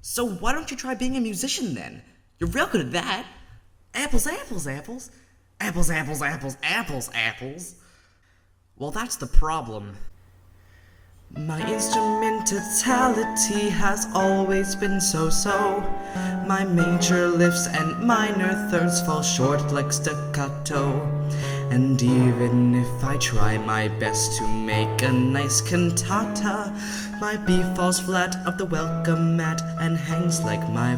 So why don't you try being a musician then? You're real good at that. Apples, apples, apples. Apples, apples, apples, apples, apples. Well, that's the problem. My instrumentality has always been so-so. My major lifts and minor thirds fall short like staccato. And even if I try my best to make a nice cantata, my B falls flat off the welcome mat and hangs like my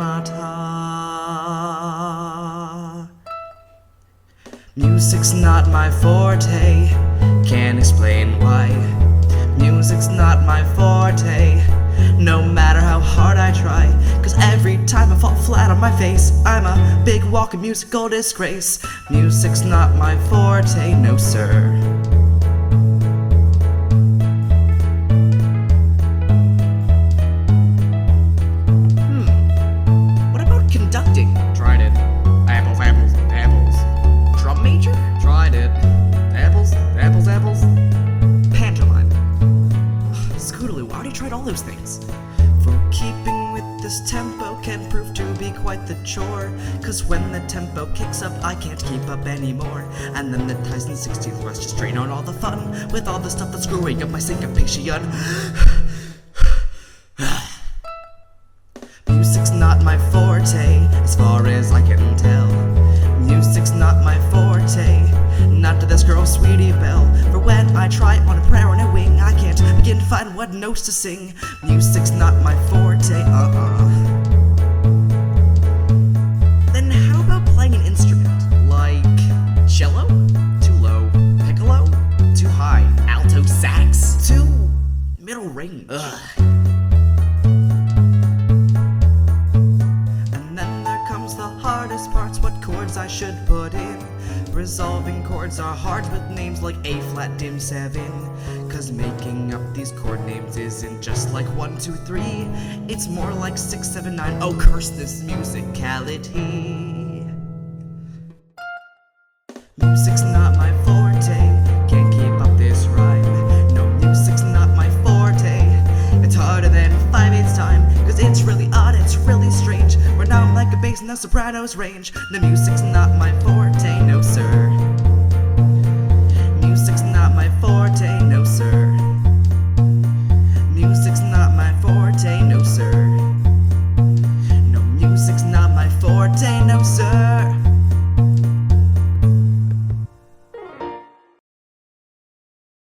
fermata. Music's not my forte, can't explain why. Music's not my forte, no matter how hard I try. Cause every time I fall flat on my face, I'm a big walking musical disgrace. Music's not my forte, no sir. What about conducting? Tried it. Apples, apples, apples. Drum major? Tried it. Apples, apples, apples. Pantomime. Scootaloo, I already tried all those things. For keeping with this tempo can prove to be quite the chore. Cause when the tempo kicks up, I can't keep up anymore. And then the Tyson 16th West just drain on all the fun with all the stuff that's screwing up my syncopation. Music's not my forte, as far as I can tell. Music's not my forte, not to this girl Sweetie Belle. For when I try on a prayer on a wing, I can't begin to find what notes to sing. Music's not my forte, Then how about playing an instrument? Like cello? Too low. Piccolo? Too high. Alto sax? Too middle range. Hardest parts, what chords I should put in. Resolving chords are hard with names like A flat dim 7. Cause making up these chord names isn't just like 1, 2, 3. It's more like 6, 7, 9. Oh, curse this musicality. Music's not my forte, can't keep up this rhyme. No, music's not my forte, it's harder than 5/8 time. Cause it's really odd, it's really strange. We're now like a bass in the sopranos range. The music's not my forte,